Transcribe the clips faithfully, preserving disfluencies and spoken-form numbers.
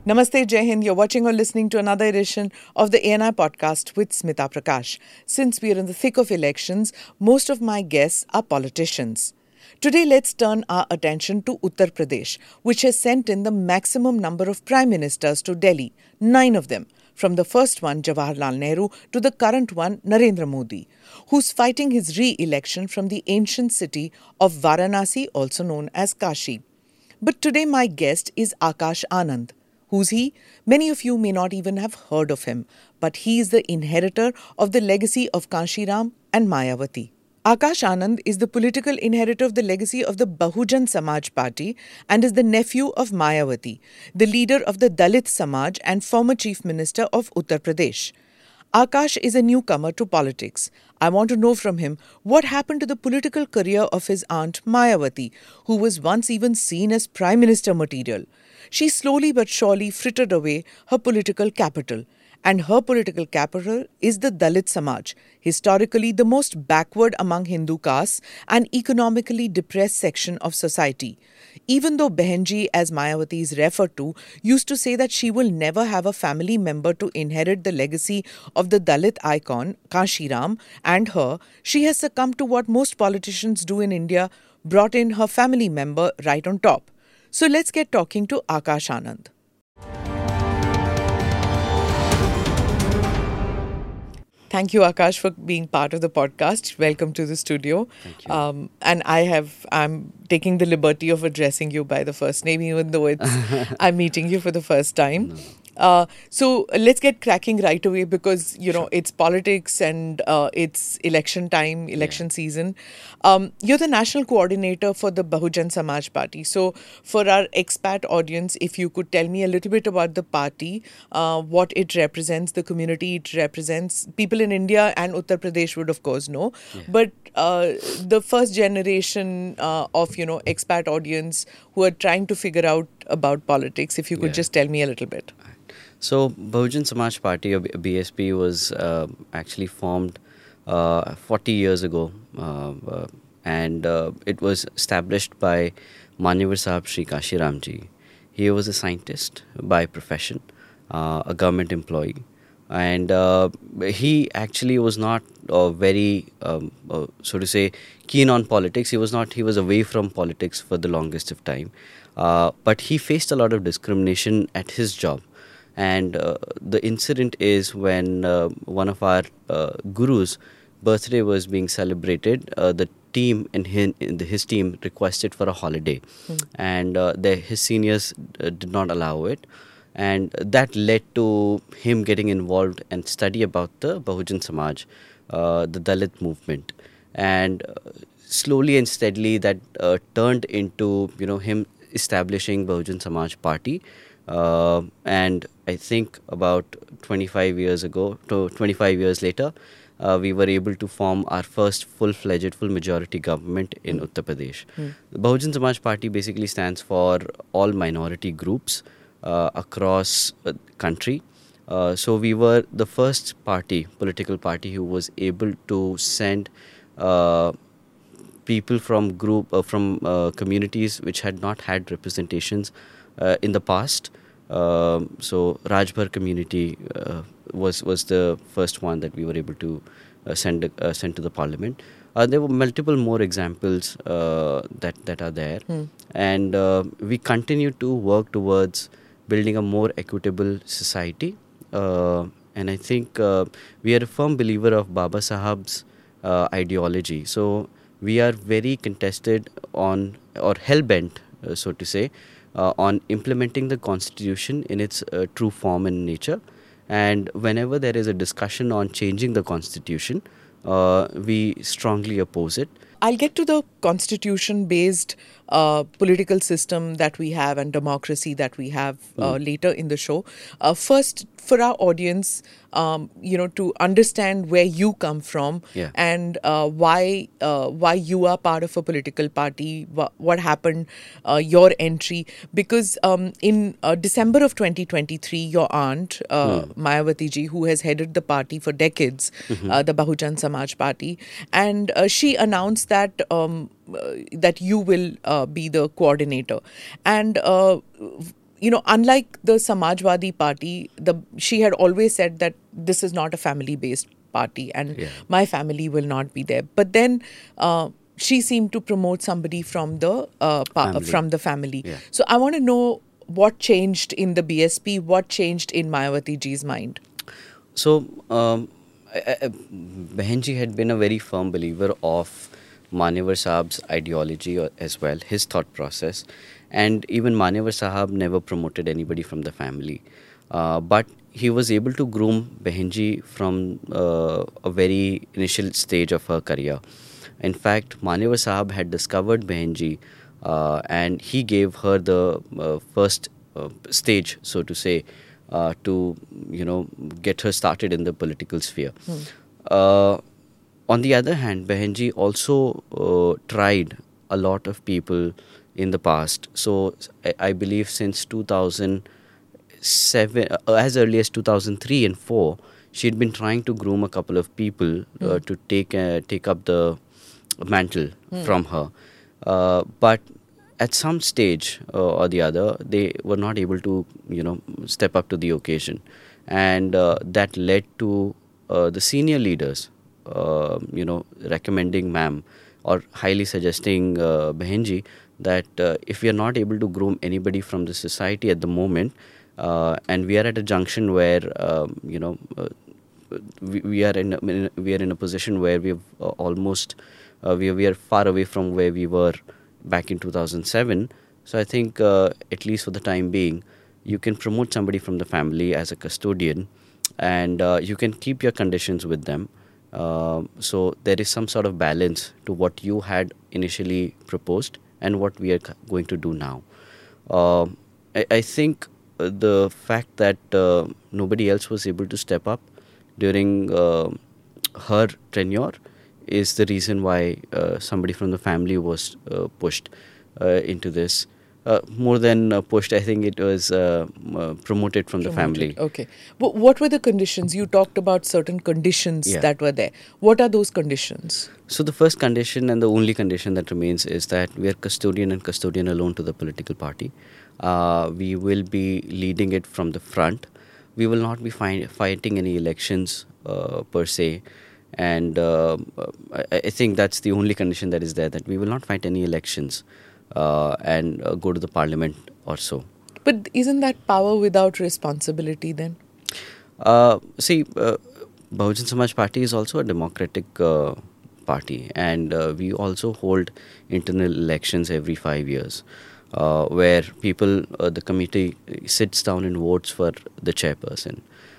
Namaste, Jai Hind. You're watching or listening to another edition of the A N I podcast with Smita Prakash. Since we are in the thick of elections, most of my guests are politicians. Today, let's turn our attention to Uttar Pradesh, which has sent in the maximum number of prime ministers to Delhi, nine of them, from the first one, Jawaharlal Nehru, to the current one, Narendra Modi, who's fighting his re-election from the ancient city of Varanasi, also known as Kashi. But today, my guest is Akash Anand. Who's he? Many of you may not even have heard of him, but he is the inheritor of the legacy of Kanshiram and Mayawati. Akash Anand is the political inheritor of the legacy of the Bahujan Samaj Party and is the nephew of Mayawati, the leader of the Dalit Samaj and former Chief Minister of Uttar Pradesh. Akash is a newcomer to politics. I want to know from him what happened to the political career of his aunt Mayawati, who was once even seen as Prime Minister material. She slowly but surely frittered away her political capital. And her political capital is the Dalit Samaj, historically the most backward among Hindu castes and economically depressed section of society. Even though Behenji, as Mayawati is referred to, used to say that she will never have a family member to inherit the legacy of the Dalit icon, Kanshiram, and her, she has succumbed to what most politicians do in India, brought in her family member right on top. So let's get talking to Akash Anand. Thank you, Akash, for being part of the podcast. Welcome to the studio. Thank you. Um, and I have, I'm taking the liberty of addressing you by the first name, even though it's, I'm meeting you for the first time. No. Uh, so let's get cracking right away because, you know, Sure. it's politics and uh, it's election time, election Yeah. season. Um, you're the national coordinator for the Bahujan Samaj Party. So for our expat audience, if you could tell me a little bit about the party, uh, what it represents, the community it represents. People in India and Uttar Pradesh would, of course, know. Yeah. But uh, the first generation uh, of, you know, expat audience who are trying to figure out about politics, if you could Yeah. just tell me a little bit. So, Bahujan Samaj Party, or B S P, was uh, actually formed uh, forty years ago, uh, uh, and uh, it was established by Manyavar Sahab Shri Kanshiram ji. He was a scientist by profession, uh, a government employee, and uh, he actually was not uh, very, um, uh, so to say, keen on politics. He was not. He was away from politics for the longest of time, uh, but he faced a lot of discrimination at his job. And uh, the incident is when uh, one of our uh, gurus' birthday was being celebrated. Uh, the team in his, in the, his team requested for a holiday, Hmm. and uh, the, his seniors uh, did not allow it, and that led to him getting involved and study about the Bahujan Samaj, uh, the Dalit movement, and uh, slowly and steadily that uh, turned into you know him establishing Bahujan Samaj Party. Uh, and I think about twenty-five years ago, to twenty-five years later, uh, we were able to form our first full-fledged, full-majority government in Mm. Uttar Pradesh. Mm. The Bahujan Samaj Party basically stands for all minority groups uh, across the country. Uh, so we were the first party, political party, who was able to send uh, people from group uh, from uh, communities which had not had representations uh, in the past. Um, so Rajbhar community uh, was was the first one that we were able to uh, send uh, send to the parliament. Uh, there were multiple more examples uh, that that are there, Hmm. and uh, we continue to work towards building a more equitable society. Uh, and I think uh, we are a firm believer of Baba Sahab's uh, ideology. So we are very contested on, or hell bent, uh, so to say, uh, on implementing the constitution in its uh, true form and nature. And whenever there is a discussion on changing the constitution, uh, we strongly oppose it. I'll get to the constitution based uh, political system that we have and democracy that we have uh, Mm. later in the show. Uh, first, for our audience, um, you know, to understand where you come from Yeah. and uh, why uh, why you are part of a political party, wha- what happened, uh, your entry. Because um, in uh, December of twenty twenty-three, your aunt, uh, Hmm. Mayawati ji, who has headed the party for decades, Mhm. uh, the Bahujan Samaj Party, and uh, she announced that um, uh, that you will uh, be the coordinator. And uh, you know, unlike the Samajwadi Party, the she had always said that this is not a family-based party and Yeah. my family will not be there. But then uh, she seemed to promote somebody from the uh, pa- Family. from the family. Yeah. So I want to know what changed in the B S P, what changed in Mayawati ji's mind. So, um, I, I, Behenji had been a very firm believer of Manevar Sahab's ideology or- as well, his thought process. And even Manevar Sahab never promoted anybody from the family. Uh, but he was able to groom Behenji from uh, a very initial stage of her career. In fact, Manevar Sahab had discovered Behenji uh, and he gave her the uh, first uh, stage, so to say, uh, to you know get her started in the political sphere. Uh, on the other hand, Behenji also uh, tried a lot of people in the past. So I, I believe since two thousand seven, uh, as early as two thousand three and four, she had been trying to groom a couple of people uh, to take uh, take up the mantle from her. Uh, but at some stage uh, or the other, they were not able to, you know, step up to the occasion, and uh, that led to uh, the senior leaders, uh, you know, recommending ma'am or highly suggesting uh, Behenji that uh, if we are not able to groom anybody from the society at the moment, uh, and we are at a junction where um, you know. Uh, we, we are in a, we are in a position where we've uh, almost uh, we we are far away from where we were back in two thousand seven. So I think uh, at least for the time being, you can promote somebody from the family as a custodian, and uh, you can keep your conditions with them. Uh, so there is some sort of balance to what you had initially proposed and what we are c- going to do now. Uh, I, I think uh, the fact that uh, nobody else was able to step up during uh, her tenure is the reason why uh, somebody from the family was uh, pushed uh, into this. Uh, more than uh, pushed, I think it was uh, m- uh, promoted from the family. Okay. Wh- what were the conditions? You talked about certain conditions Yeah. that were there. What are those conditions? So the first condition and the only condition that remains is that we are custodian and custodian alone to the political party. Uh, we will be leading it from the front. We will not be fi- fighting any elections uh, per se. And uh, I, I think that's the only condition that is there, that we will not fight any elections uh, and uh, go to the parliament or so. But isn't that power without responsibility then? Uh, see, uh, Bahujan Samaj Party is also a democratic uh, party, and uh, we also hold internal elections every five years, uh, where people, uh, the committee sits down and votes for the chairperson.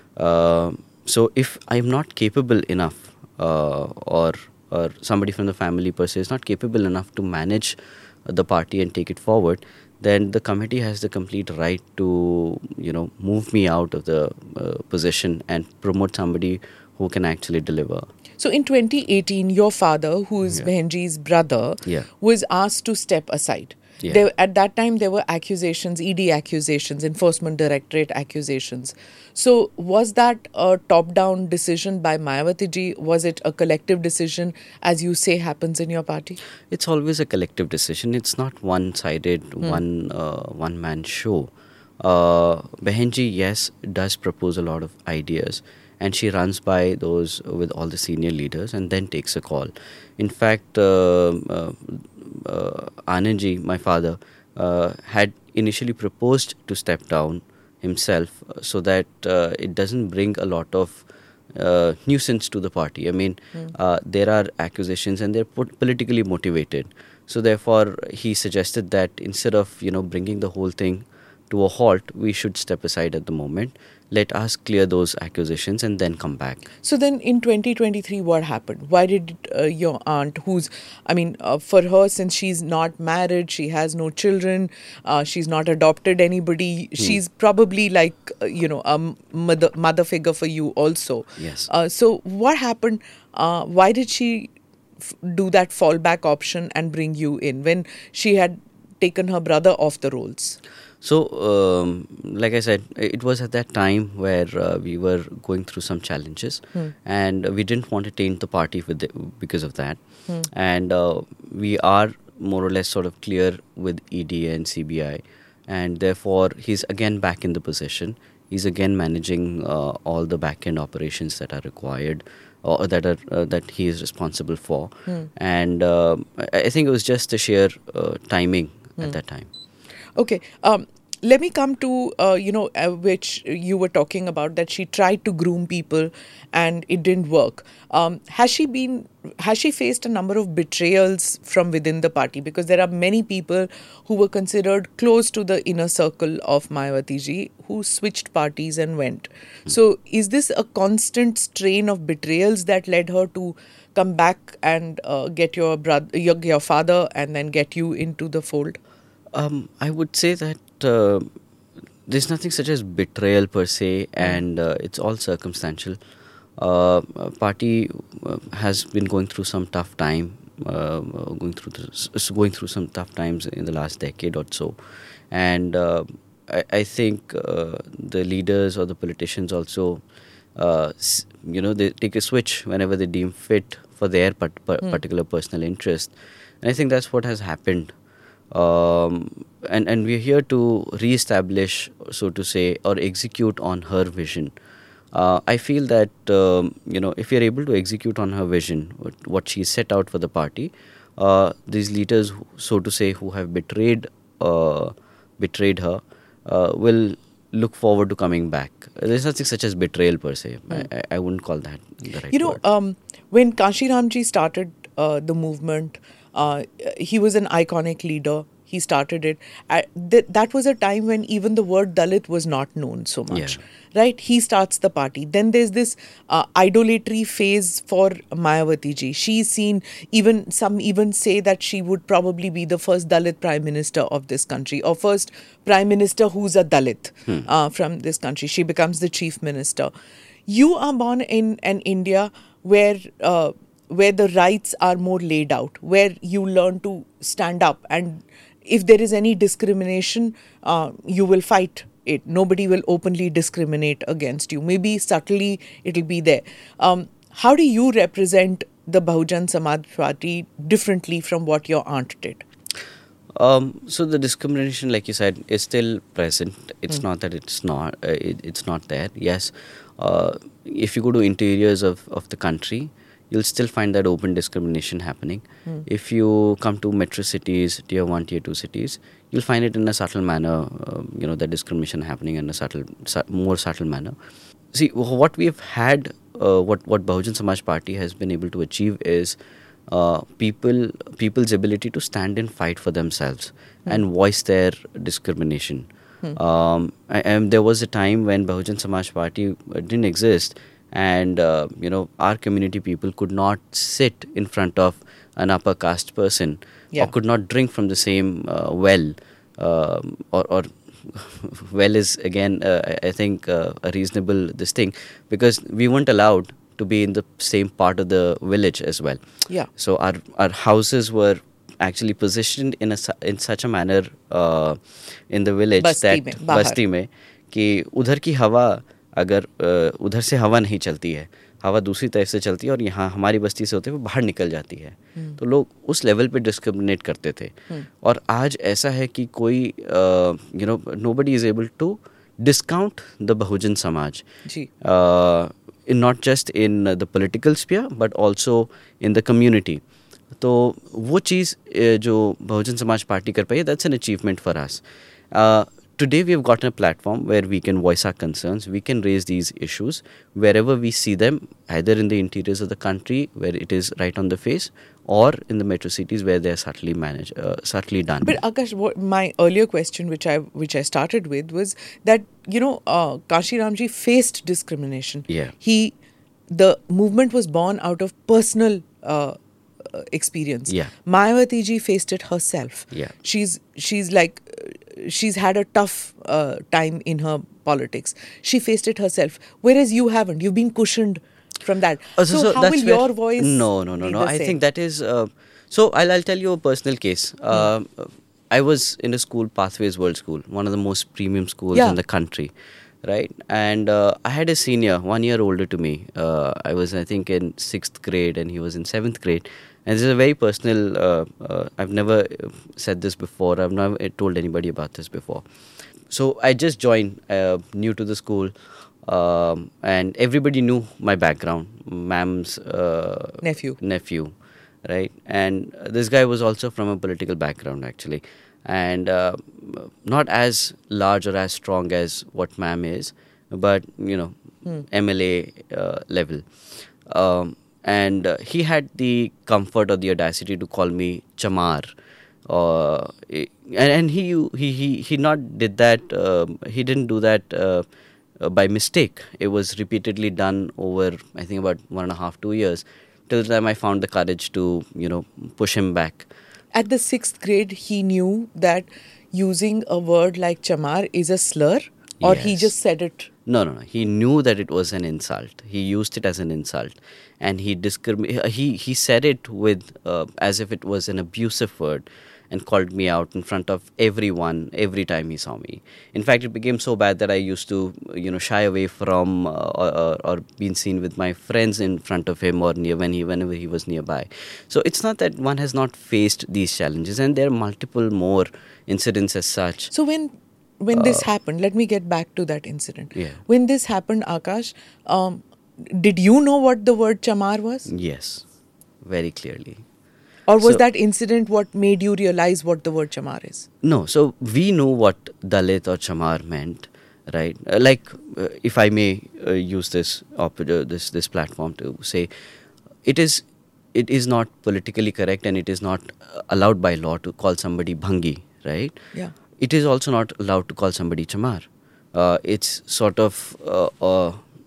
Uh, so, if I'm not capable enough, uh, or or somebody from the family per se is not capable enough to manage the party and take it forward, then the committee has the complete right to, you know, move me out of the uh, position and promote somebody who can actually deliver. So in twenty eighteen, your father, who is Yeah. Behenji's brother, Yeah. was asked to step aside. Yeah. There, at that time, there were accusations, E D accusations, Enforcement Directorate accusations. So was that a top-down decision by Mayawati ji? Was it a collective decision, as you say happens in your party? It's always a collective decision. It's not one-sided, one uh, one-man show. Uh, Behenji, yes, does propose a lot of ideas, and she runs by those with all the senior leaders and then takes a call. In fact, uh, uh, uh, Anandji, my father, uh, had initially proposed to step down himself uh, so that uh, it doesn't bring a lot of uh, nuisance to the party. I mean, uh, there are accusations and they're put politically motivated. So therefore, he suggested that instead of, you know, bringing the whole thing to a halt, we should step aside at the moment. Let us clear those accusations and then come back. So then in twenty twenty-three, what happened? Why did uh, your aunt, who's, I mean, uh, for her, since she's not married, she has no children, uh, she's not adopted anybody, she's probably like, uh, you know, a mother, mother figure for you also. Yes. Uh, so what happened? Uh, why did she f- do that fallback option and bring you in when she had taken her brother off the rolls? So, um, like I said, it was at that time where uh, we were going through some challenges, and we didn't want to taint the party with it because of that. And uh, we are more or less sort of clear with E D and C B I, and therefore he's again back in the position. He's again managing uh, all the back-end operations that are required, or that are uh, that he is responsible for. Hmm. And uh, I I think it was just the sheer uh, timing Hmm. at that time. Okay. Um, let me come to, uh, you know, uh, which you were talking about, that she tried to groom people and it didn't work. Um, has she been, has she faced a number of betrayals from within the party? Because there are many people who were considered close to the inner circle of Mayawati ji who switched parties and went. So is this a constant strain of betrayals that led her to come back and uh, get your brother, your, your father, and then get you into the fold? Um, I would say that uh, there's nothing such as betrayal per se, and uh, it's all circumstantial. Uh, uh, party uh, has been going through some tough time, uh, uh, going through the, s- s- going through some tough times in the last decade or so, and uh, I, I think uh, the leaders or the politicians also, uh, s- you know, they take a switch whenever they deem fit for their part- par- particular personal interest, and I think that's what has happened. Um, and and we're here to re-establish, so to say, or execute on her vision. Uh, I feel that um, you know, if you're able to execute on her vision, what, what she set out for the party, uh, these leaders, who- so to say, who have betrayed uh, betrayed her, uh, will look forward to coming back. There's nothing such as betrayal per se. I, I, I wouldn't call that the right You know, word. um, when Kanshi Ramji started uh, the movement, uh, he was an iconic leader. He started it. Uh, th- that was a time when even the word Dalit was not known so much, Yeah. right? He starts the party. Then there's this uh, idolatry phase for Mayawati ji. She's seen, even some even say that she would probably be the first Dalit prime minister of this country, or first prime minister who's a Dalit uh, from this country. She becomes the chief minister. You are born in an India where uh, where the rights are more laid out, where you learn to stand up, and if there is any discrimination, uh, you will fight it. Nobody will openly discriminate against you. Maybe subtly it'll be there. Um, how do you represent the Bahujan Samaj Party differently from what your aunt did? Um, so the discrimination, like you said, is still present. It's not that it's not uh, it, it's not there. Yes, uh, if you go to interiors of, of the country, you'll still find that open discrimination happening. If you come to metro cities, tier one, tier two cities, you'll find it in a subtle manner. Uh, you know, that discrimination happening in a subtle, su- more subtle manner. See, wh- what we've had, uh, what what Bahujan Samaj Party has been able to achieve is uh, people people's ability to stand and fight for themselves and voice their discrimination. Um, a- and there was a time when Bahujan Samaj Party uh, didn't exist, and uh, you know, our community people could not sit in front of an upper caste person, Yeah. or could not drink from the same uh, well, um, or, or well is again uh, I I think uh, a reasonable this thing, because we weren't allowed to be in the same part of the village as well. Yeah. So our our houses were actually positioned in a su- in such a manner uh, in the village Basti that mein, bahar. बस्ती में कि उधर की हवा अगर अ, उधर से हवा नहीं चलती है, हवा दूसरी तरफ से चलती है और यहाँ हमारी बस्ती से होते हुए बाहर निकल जाती है, तो लोग उस लेवल पे डिस्क्रिमिनेट करते थे. और आज ऐसा है कि कोई you know nobody is able to discount the Bahujan Samaj, ji. in not just in uh, the political sphere but also in the community. तो वो चीज़ uh, जो बहुजन समाज पार्टी कर पाई है, that's an achievement for us. Uh, today we have gotten a platform where we can voice our concerns, we can raise these issues wherever we see them, either in the interiors of the country where it is right on the face, or in the metro cities where they are subtly managed, uh, subtly done. But Akash, what, my earlier question, which I which I started with, was that, you know, uh, Kanshi Ramji faced discrimination. Yeah. He, the movement was born out of personal uh, uh, experience. Yeah. Mayawati ji faced it herself. Yeah. She's she's like uh, she's had a tough uh, time in her politics. She faced it herself, whereas you haven't. You've been cushioned from that. Oh, so, how that's will where- your voice? No, no, no, be no. the I same? think that is. Uh, so I'll I'll tell you a personal case. Uh, I was in a school, Pathways World School, one of the most premium schools Yeah. in the country. right? And uh, I had a senior, one year older to me. Uh, I was, I think, in sixth grade, and he was in seventh grade. And this is a very personal. Uh, uh, I've never said this before. I've never told anybody about this before. So I just joined, uh, new to the school, um, and everybody knew my background. Ma'am's uh, Nephew. nephew, right? And this guy was also from a political background, actually, and uh, not as large or as strong as what ma'am is, but you know, Hmm. M L A uh, level. Um, and uh, he had the comfort or the audacity to call me Chamar. Uh, and, and he he he he not did that. Um he didn't do that uh, uh, by mistake. It was repeatedly done over, I think, about one and a half, two years, till the time I found the courage to, you know, push him back. At the sixth grade, he knew that using a word like chamar is a slur, or he Yes. just said it. No, no, no. He knew that it was an insult. He used it as an insult, and he discrimin- He he said it with uh, as if it was an abusive word, and called me out in front of everyone every time he saw me. In fact, it became so bad that I used to, you know, shy away from uh, or, or, or being seen with my friends in front of him, or near when he whenever he was nearby. So it's not that one has not faced these challenges, and there are multiple more incidents as such. So when when this happened, let me get back to that incident. Yeah. When this happened, Akash, um, did you know what the word chamar was? Yes, very clearly. Or was So- that incident what made you realize what the word chamar is? No, so we know what Dalit or Chamar meant, right? Uh, like, uh, if I may uh, use this op- uh, this this platform to say, it is it is not politically correct, and it is not uh, allowed by law to call somebody bhangi, right? Yeah. It is also not allowed to call somebody Chamar. Uh, it's sort of uh, uh,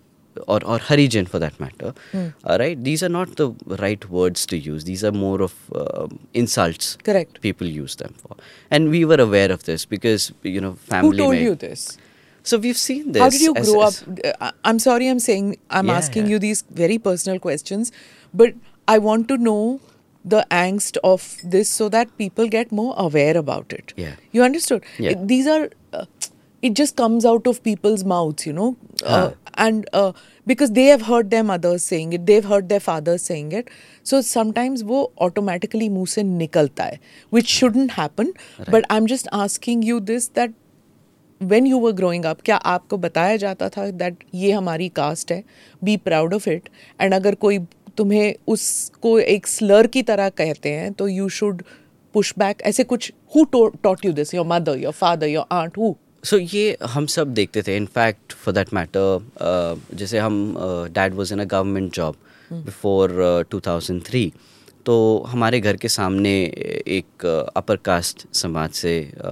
or or Harijan for that matter. Hmm. Uh, right? These are not the right words to use. These are more of uh, insults. Correct. People use them for, and we were aware of this because, you know, family. Who told may- you this? So we've seen this. How did you as- grow as- up? Uh, I'm sorry, I'm saying, I'm Yeah, asking yeah. you these very personal questions, but I want to know the angst of this so that people get more aware about it. Yeah. You understood? Yeah. It- these are, uh, it just comes out of people's mouths, you know, uh, Huh. and uh, because they have heard their mothers saying it, they've heard their fathers saying it. So sometimes wo automatically मुंह से निकलता है, which shouldn't happen. But I'm just asking you this, that when you were growing up, क्या आपको बताया जाता था that ये हमारी कास्ट है, be proud of it, and अगर कोई तुम्हें उसको एक slur की तरह कहते हैं तो you should push back, ऐसे कुछ? Who taught taught you this? Your mother, your father, your aunt, who? So ये हम सब देखते थे. इनफैक्ट फॉर दैट मैटर, जैसे हम dad was in a government job before two thousand three. तो हमारे घर के सामने एक अपर कास्ट समाज से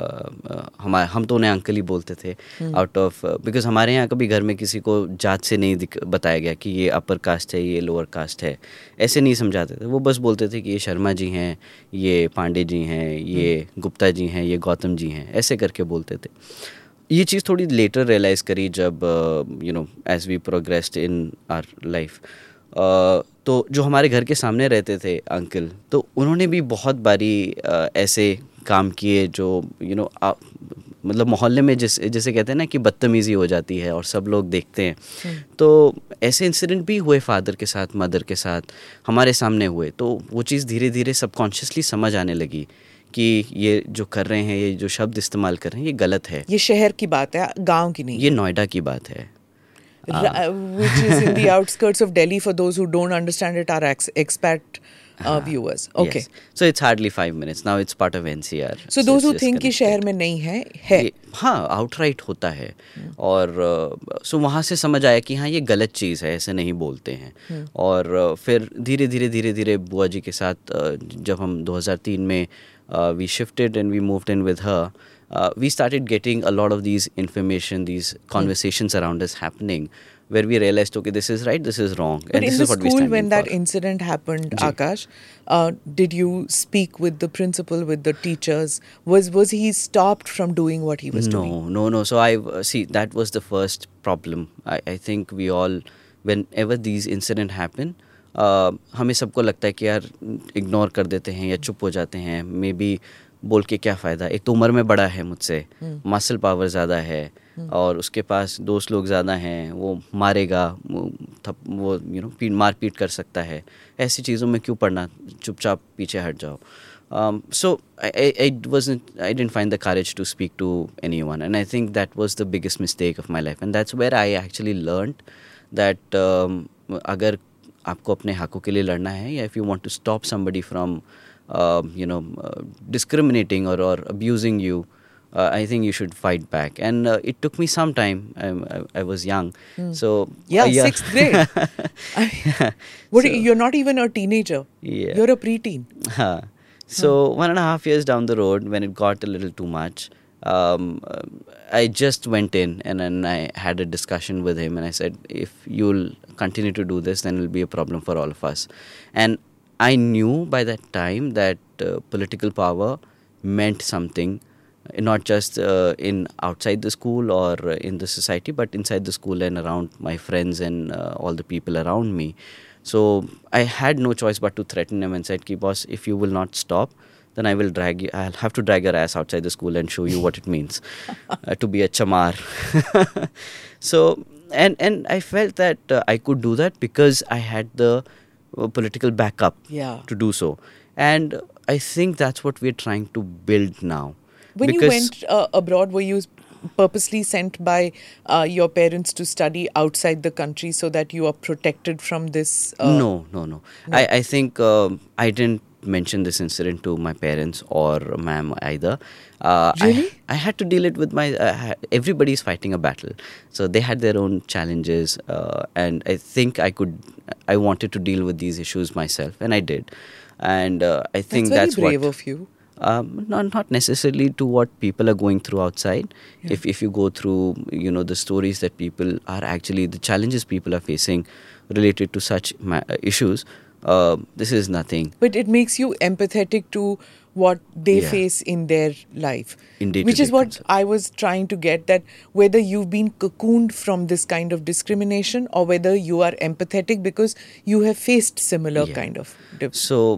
हमारे हम तो उन्हें अंकल ही बोलते थे, आउट ऑफ बिकॉज हमारे यहाँ कभी घर में किसी को जात से नहीं दिख- बताया गया कि ये अपर कास्ट है, ये लोअर कास्ट है. ऐसे नहीं समझाते थे. वो बस बोलते थे कि ये शर्मा जी हैं, ये पांडे जी हैं, ये गुप्ता जी हैं, ये गौतम जी हैं, ऐसे करके बोलते थे. ये चीज़ थोड़ी लेटर रियलाइज़ करी जब you know as we progressed in our life. तो जो हमारे घर के सामने रहते थे अंकल, तो उन्होंने भी बहुत बारी uh, ऐसे काम किए जो यू नो मतलब मोहल्ले में जिस जैसे कहते हैं ना कि बदतमीज़ी हो जाती है और सब लोग देखते हैं. तो ऐसे इंसिडेंट भी हुए फादर के साथ, मदर के साथ, हमारे सामने हुए. तो वो चीज़ धीरे धीरे सबकॉन्शियसली समझ आने लगी कि ये जो कर रहे हैं, ये जो शब्द इस्तेमाल कर रहे हैं, ये गलत है. ये शहर की बात है, गांव की नहीं. ये नोएडा की बात है. Ra- which is in the outskirts of Delhi, for those who don't understand it, are ex- expat uh, viewers. Okay. Yes. So it's hardly five minutes. Now it's part of N C R. So those it's who just think कि connected. शहर में नहीं है, है. ये- हाँ, outright होता है. और सो वहाँ से समझ आया कि हाँ, ये गलत चीज़ है, ऐसे नहीं बोलते हैं. और uh, फिर धीरे धीरे धीरे धीरे बुआ जी के साथ uh, जब हम दो हज़ार तीन में we shifted and we moved in with her, we started getting a lot of these information, these conversations around us happening, where we realized, okay, this is right, this is wrong, But and this in the is what we school, stand when that for. incident happened, Akash, uh, did you speak with the principal, with the teachers? Was was he stopped from doing what he was no, doing? no, no. So I uh, see that was the first problem. I, I think we all, whenever these incident happen, uh, हमें सबको लगता है कि यार ignore कर देते हैं या चुप हो जाते हैं. मे बी बोल के क्या फ़ायदा. एक तो उम्र में बड़ा है मुझसे, मसल पावर ज़्यादा है, और उसके पास दोस्त लोग ज़्यादा हैं, वो मारेगा, वो थप वो यू नो पीट मार पीट कर सकता है. ऐसी चीज़ों में क्यों पढ़ना, चुपचाप पीछे हट जाओ. Um, so I, I, I wasn't I didn't find the courage to speak to anyone, and I think that was the biggest mistake of my life, and that's where I actually learned that um, अगर आपको अपने हकों के लिए लड़ना है, या if you want to stop somebody from uh, you know uh, discriminating or, or abusing you, uh, I think you should fight back. And uh, it took me some time. I, I, I was young, mm. so yeah, uh, yeah. sixth grade. I mean, what, so, you're not even a teenager. Yeah. You're a preteen. Huh. So hmm. one and a half years down the road, when it got a little too much, um, uh, I just went in and then I had a discussion with him, and I said, if you'll continue to do this, then it'll be a problem for all of us. And I knew by that time that uh, political power meant something, not just uh, in outside the school or uh, in the society, but inside the school and around my friends and uh, all the people around me. So I had no choice but to threaten him and said, "Ki boss, if you will not stop, then I will drag you. I'll have to drag your ass outside the school and show you what it means uh, to be a chamar." So and and I felt that uh, I could do that because I had the uh, political backup yeah. to do so, and I think that's what we're trying to build now. When because you went uh, abroad, were you purposely sent by uh, your parents to study outside the country so that you are protected from this? Uh, no, no, no. no. I, I think um, I didn't mention this incident to my parents or ma'am either. Uh, really? I, I had to deal it with my... Uh, everybody's fighting a battle. So they had their own challenges. Uh, and I think I could... I wanted to deal with these issues myself. And I did. And uh, I think that's very that's brave what... of you. Um, not not necessarily to what people are going through outside. Yeah. If if you go through, you know, the stories that people are actually, the challenges people are facing related to such ma- issues, uh, this is nothing. But it makes you empathetic to what they Yeah. face in their life. Indeed. Which is what concept. I was trying to get, that whether you've been cocooned from this kind of discrimination or whether you are empathetic because you have faced similar Yeah. kind of... Dip- so...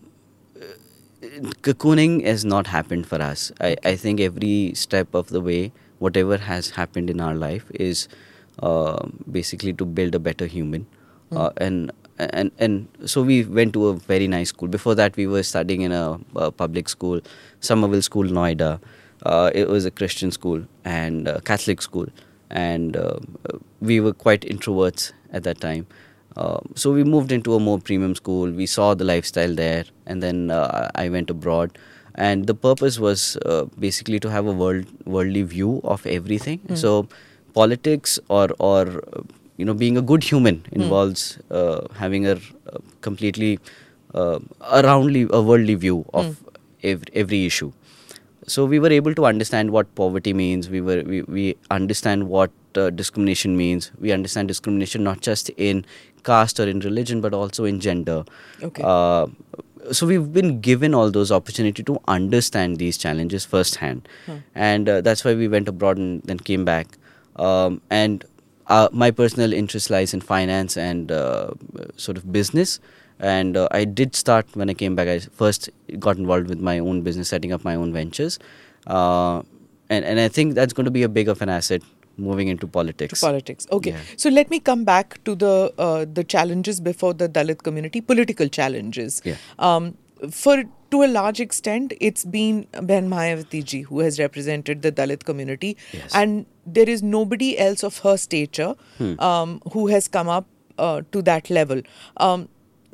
Cocooning has not happened for us. I, I think every step of the way, whatever has happened in our life is uh, basically to build a better human. Mm. Uh, and and and so we went to a very nice school. Before that, we were studying in a, a public school, Somerville School, Noida. Uh, it was a Christian school and a Catholic school. And uh, we were quite introverts at that time. Uh, so we moved into a more premium school. We saw the lifestyle there, and then uh, I went abroad. And the purpose was uh, basically to have a world worldly view of everything. Mm. So politics or or you know being a good human involves mm. uh, having a, a completely uh, a roundly a worldly view of mm. every, every issue. So we were able to understand what poverty means. We were we, we understand what uh, discrimination means. We understand discrimination not just in caste or in religion, but also in gender. Okay. Uh, so we've been given all those opportunity to understand these challenges firsthand, huh. and uh, that's why we went abroad and then came back. Um, and uh, my personal interest lies in finance and uh, sort of business. And uh, I did start when I came back. I first got involved with my own business, setting up my own ventures, uh, and and I think that's going to be a big of an asset moving into politics. To politics, okay. Yeah. So let me come back to the uh, the challenges before the Dalit community, political challenges. Yeah. Um, for to a large extent, it's been Ben Mayawati ji who has represented the Dalit community, yes. and there is nobody else of her stature hmm. um, who has come up uh, to that level. Um,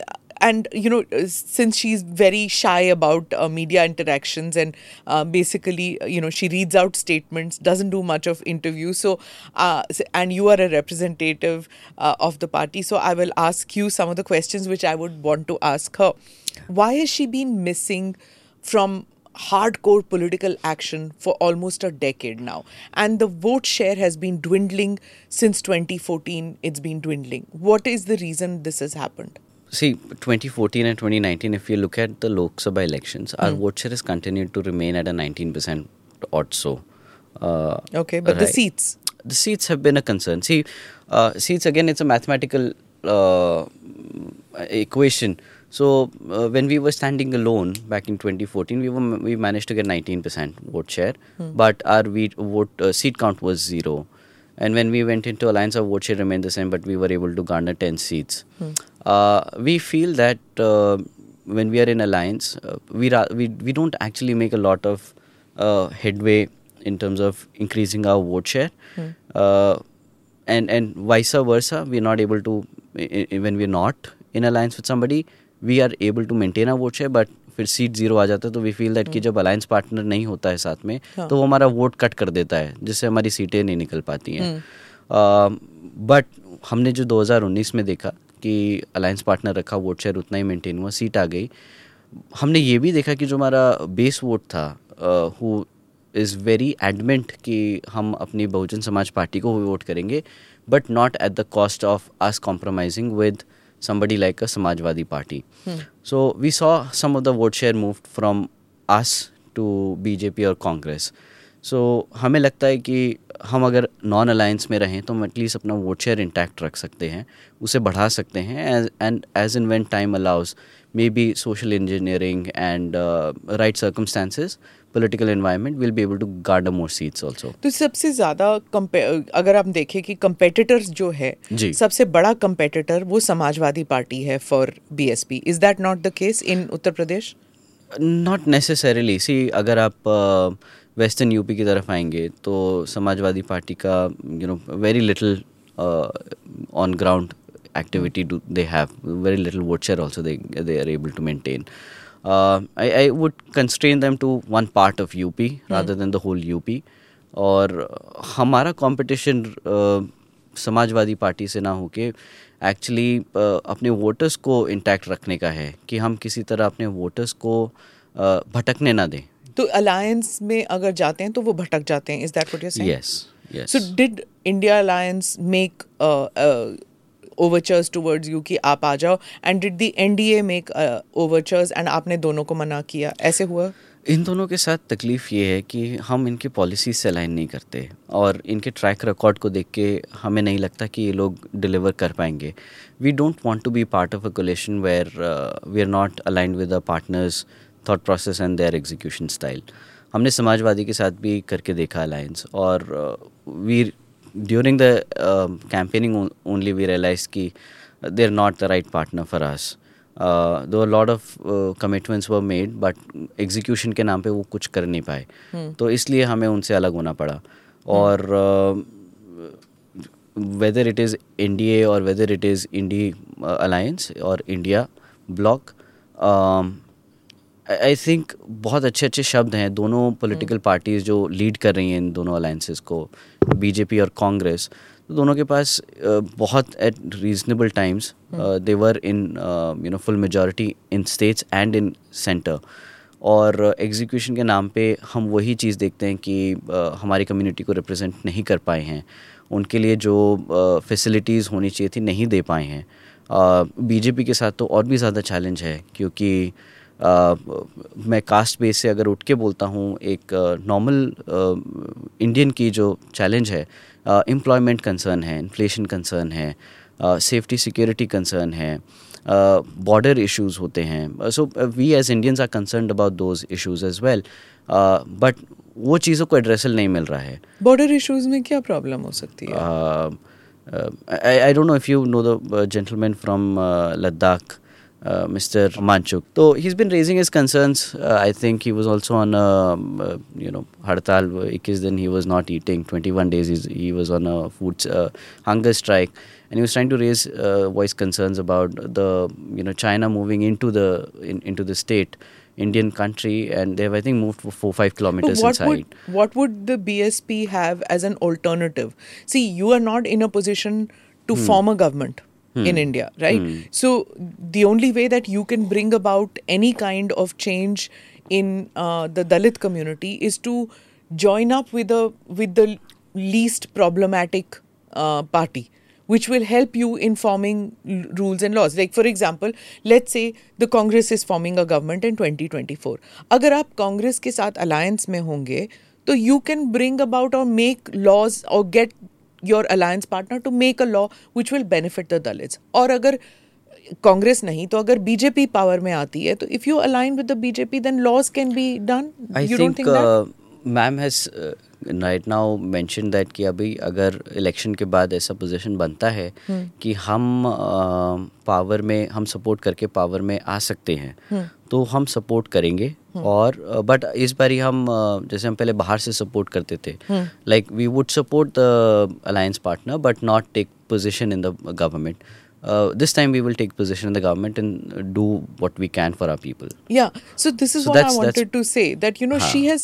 And, you know, since she's very shy about uh, media interactions and uh, basically, you know, she reads out statements, doesn't do much of interviews. So, uh, and you are a representative uh, of the party. So I will ask you some of the questions which I would want to ask her. Why has she been missing from hardcore political action for almost a decade now? And the vote share has been dwindling since twenty fourteen. It's been dwindling. What is the reason this has happened? See, twenty fourteen and twenty nineteen, if you look at the Lok Sabha elections, our mm. vote share has continued to remain at a nineteen percent or so. Uh, okay, but right. the seats? The seats have been a concern. See, uh, seats, again, it's a mathematical uh, equation So uh, when we were standing alone back in twenty fourteen, we were we managed to get nineteen percent vote share, hmm. but our we, vote uh, seat count was zero. And when we went into alliance, our vote share remained the same, but we were able to garner ten seats. Hmm. Uh, we feel that uh, when we are in alliance, uh, we, ra- we we don't actually make a lot of uh, headway in terms of increasing our vote share. Hmm. Uh, and and vice versa, we are not able to, when we are not in alliance with somebody, we are able to maintain our vote share, but फिर seat zero आ जाता है तो we feel that कि जब alliance partner नहीं होता है साथ में, हाँ. तो वो हमारा वोट कट कर देता है, जिससे हमारी सीटें नहीं निकल पाती हैं. बट uh, हमने जो दो हज़ार उन्नीस में देखा कि अलायंस पार्टनर रखा, वोट शेयर उतना ही मेंटेन हुआ, सीट आ गई. हमने ये भी देखा कि जो हमारा बेस वोट था, हु इज़ वेरी एडमेंट कि हम अपनी बहुजन समाज पार्टी को वोट करेंगे, but not at the cost of us compromising with somebody like a Samajwadi Party. Hmm. So we saw some of the vote share moved from us to B J P or Congress. So हमें लगता है कि हम अगर non alliance में रहें तो हम एटलीस्ट अपना वोट शेयर इंटैक्ट रख सकते हैं, उसे बढ़ा सकते हैं, and as and when time allows, maybe social engineering and right circumstances, political environment, will be able to garner more seats also. तो सबसे ज़्यादा अगर आप देखें कि competitors जो है, सबसे बड़ा competitor वो समाजवादी पार्टी है for B S P. Is that not the case in Uttar Pradesh? Not necessarily. See, अगर आप वेस्टर्न यूपी की तरफ आएंगे तो समाजवादी पार्टी का you know very little uh, on ground activity do they have, very little vote share also they they are able to maintain. Uh, I, I would constrain them to one part of U P rather hmm. than the whole U P. और हमारा competition uh, Samajwadi party से ना होके actually uh, अपने voters को intact रखने का है, कि हम किसी तरह अपने वोटर्स को uh, भटकने ना दें. तो अलायंस में अगर जाते हैं तो वो भटक जाते हैं. Is that what you are saying? Yes, yes. So did India alliance make overtures towards you कि आप आ जाओ, and did the N D A make uh, overtures and आपने दोनों को मना किया, ऐसे हुआ? इन दोनों के साथ तकलीफ़ ये है कि हम इनके पॉलिसी से अलाइन नहीं करते, और इनके ट्रैक रिकॉर्ड को देख के हमें नहीं लगता कि ये लोग डिलीवर कर पाएंगे. We don't want to be part of a coalition where we are not aligned with the partners thought process and their execution style. हमने समाजवादी के साथ भी करके देखा अलायंस, और we uh, during the uh, campaigning only we realized कि they're not the right partner for us. Uh, though a lot of uh, commitments were made, but execution के नाम पे वो कुछ कर नहीं पाए. hmm. तो इसलिए हमें उनसे अलग होना पड़ा. hmm. और uh, whether it is N D A or whether it is Indie uh, Alliance or India Bloc, um, I think बहुत अच्छे अच्छे शब्द हैं. दोनों पॉलिटिकल पार्टीज़ जो लीड कर रही हैं इन दोनों अलायंसेस को, बीजेपी और कांग्रेस, तो दोनों के पास uh, बहुत at reasonable times they were in you know full majority in states and in centre. और एग्जीक्यूशन uh, के नाम पे हम वही चीज़ देखते हैं कि uh, हमारी कम्युनिटी को रिप्रेजेंट नहीं कर पाए हैं, उनके लिए जो फैसिलिटीज़ uh, होनी चाहिए थी नहीं दे पाए हैं. बीजेपी uh, के साथ तो और भी ज़्यादा चैलेंज है, क्योंकि Uh, मैं कास्ट बेस से अगर उठ के बोलता हूँ, एक नॉर्मल uh, इंडियन uh, की जो चैलेंज है, एम्प्लॉयमेंट uh, कंसर्न है, इन्फ्लेशन कंसर्न है, सेफ्टी सिक्योरिटी कंसर्न है, बॉर्डर uh, इश्यूज़ होते हैं. So we as Indians are concerned about those issues as well, but वो चीज़ों को एड्रेसल नहीं मिल रहा है. बॉर्डर इश्यूज़ में क्या प्रॉब्लम हो सकती है? I don't know if you know the gentleman from Ladakh, Uh, Mister Manchuk. So he's been raising his concerns. Uh, I think he was also on a uh, you know hartal. इक्कीस दिन he was not eating. twenty-one days he's, he was on a food uh, hunger strike, and he was trying to raise uh, voice concerns about the you know China moving into the in, into the state, Indian country, and they have I think moved for four five kilometers what inside. Would, what would the B S P have as an alternative? See, you are not in a position to hmm. form a government in India, right? Hmm. So the only way that you can bring about any kind of change in uh, the Dalit community is to join up with a with the least problematic uh, party, which will help you in forming l- rules and laws. Like for example, let's say the Congress is forming a government in twenty twenty-four. अगर आप कांग्रेस के साथ alliance में होंगे, तो you can bring about or make laws or get your alliance partner to make a law which will benefit the Dalits. और अगर कांग्रेस नहीं तो अगर बीजेपी पावर में आती है तो if you align with the BJP then laws can be done. You don't think that? Ma'am has right now mention that कि अभी अगर इलेक्शन के बाद ऐसा पोजीशन बनता है hmm. कि हम पावर uh, में हम सपोर्ट करके पावर में आ सकते हैं hmm. तो हम सपोर्ट करेंगे hmm. और बट uh, इस बारी हम uh, जैसे हम पहले बाहर से सपोर्ट करते थे like we would support the alliance partner but not take position in the government. Uh, this time we will take position in the government and do what we can for our people. Yeah, so this is so what I wanted to say, that you know haan. she has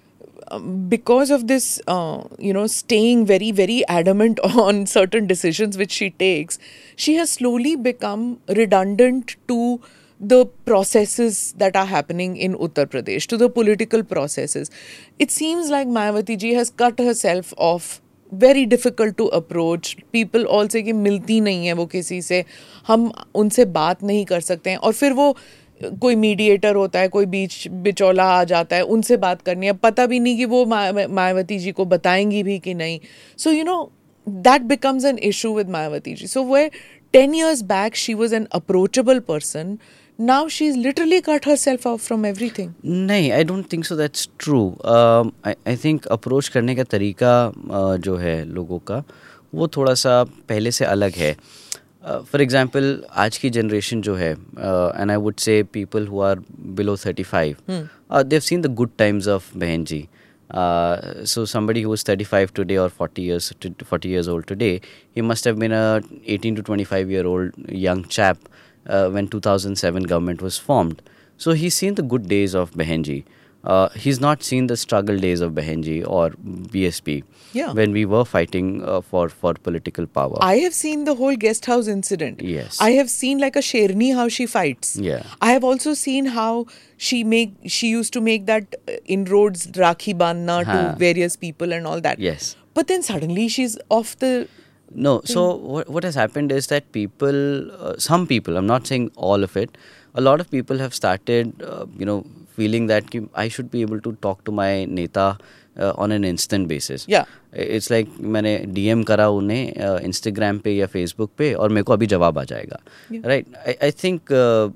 um, because of this uh, you know staying very very adamant on certain decisions which she takes, she has slowly become redundant to the processes that are happening in Uttar Pradesh, to the political processes. It seems like Mayawati ji has cut herself off. Very difficult to approach. People all say कि मिलती नहीं है वो किसी से, हम उनसे बात नहीं कर सकते हैं, और फिर वो कोई मीडिएटर होता है, कोई बीच बिचौला आ जाता है, उनसे बात करनी है, पता भी नहीं कि वो मायावती जी को बताएंगी भी कि नहीं. So you know that becomes an issue with Mayawati ji. So where ten years back she was an approachable person, now she's literally cut herself off from everything. नहीं, I don't think so that's true. um, I, I think approach करने का तरीका uh, जो है लोगों का वो थोड़ा सा पहले से अलग है. फॉर uh, एग्जाम्पल आज की जनरेशन जो है and I would say people who are below thirty five they have seen the good times of Behen ji. Uh, so somebody who is thirty-five today or forty years forty years old today, he must have been a eighteen to twenty-five year old young chap uh, when two thousand seven government was formed. So he's seen the good days of Behenji. Uh, he's not seen the struggle days of Behenji or B S P yeah. when we were fighting uh, for for political power. I have seen the whole guest house incident. Yes. I have seen like a Sherni how she fights. Yeah. I have also seen how she make she used to make that uh, inroads Rakhi bandna Haan. to various people and all that. Yes. But then suddenly she's off the. No. Thing. So what what has happened is that people, uh, some people, I'm not saying all of it, a lot of people have started, uh, you know. feeling that ki, I should be able to talk to my neta uh, on an instant basis. Yeah. It's like मैंने D M करा उन्हें Instagram पे या Facebook पे और मेरे को अभी जवाब आ जाएगा. Yeah. Right. I, I think uh,